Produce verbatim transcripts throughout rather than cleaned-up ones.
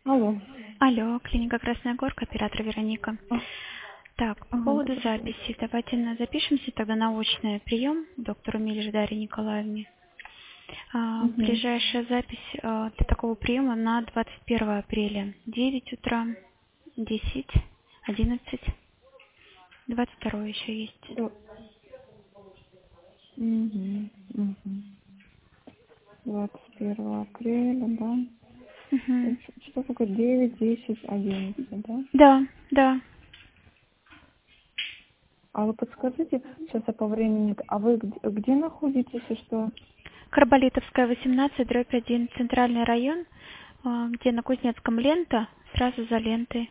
Алло. Алло, клиника Красная Горка, оператор Вероника. А, Так, по ага, поводу здравствуйте. записи, давайте на- запишемся тогда на очный прием к доктору Миллер Дарье Николаевне. А, Угу. ближайшая запись а, для такого приема на двадцать первое апреля. девять утра, десять, одиннадцать, двадцать второе еще есть. Да. Угу. Угу. двадцать первого апреля, да? Мгм. Это что такое? девять, десять, одиннадцать, да? Да, да. А вы подскажите, сейчас я по времени, а вы где, где находитесь и что? Карболитовская, восемнадцать, дробь один, центральный район, а, где на Кузнецком лента, сразу за лентой.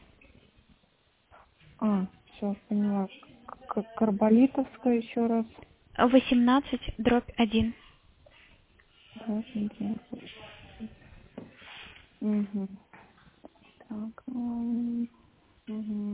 А, все, поняла. К- Карболитовская еще раз. восемнадцать, дробь один. Да, угу. Так, угу.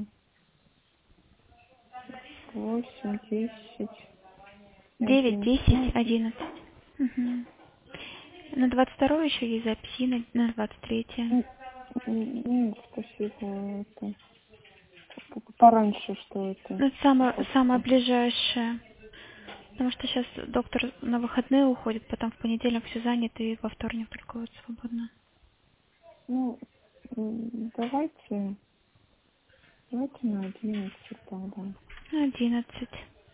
восемь, десять, девять, одиннадцать. Ну, десять, одиннадцать. Мгм. На двадцать второе еще есть записи, на, на двадцать третье. м, м, м, спасибо. Это п- пораньше, что это. Ну, это самое, самое Хочется. ближайшее. Потому что сейчас доктор на выходные уходит, потом в понедельник все занято, и во вторник только вот свободно. Ну, м, давайте, давайте на одиннадцать тогда. На одиннадцать.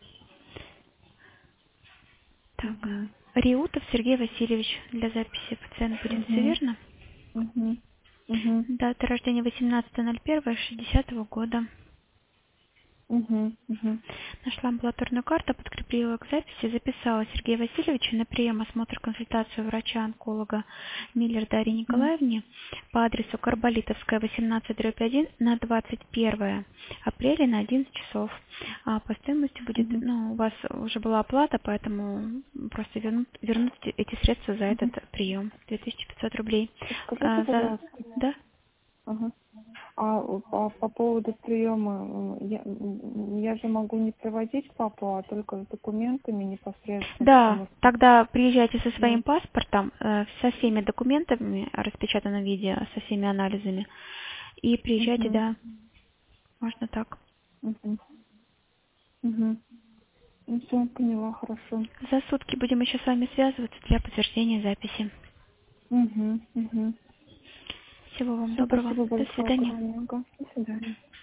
Так. Угу. Риутов Сергей Васильевич. Для записи пациент будет, все Угу. верно? Угу. Угу. Дата рождения восемнадцатое ноль первое шестидесятого года. Угу. Угу. Нашла амбулаторную карту, подкрепила к записи, записала Сергея Васильевича на прием, осмотр, консультацию врача-онколога Миллер Дарьи Николаевне по адресу Карболитовская, восемнадцать, дробь один на двадцать первое апреля на одиннадцать часов. А по стоимости будет, Угу. ну, у вас уже была оплата, поэтому просто вернут, вернут эти средства за этот Угу. прием. две тысячи пятьсот рублей. Скажите, А, за, пожалуйста. да? Ага. А, а по поводу приема, э, я, м, я же могу не приводить папу, а только с документами непосредственно, Да, потому что... тогда приезжайте со Ну, своим паспортом, э, со всеми документами, распечатанным виде, со всеми анализами. И приезжайте, угу, да, можно так. угу, угу. Ну, все, поняла, хорошо. За сутки будем еще с вами связываться для подтверждения записи. Угу, угу. Всего вам Все, доброго. спасибо До большое свидания. огромное. Ага, до свидания.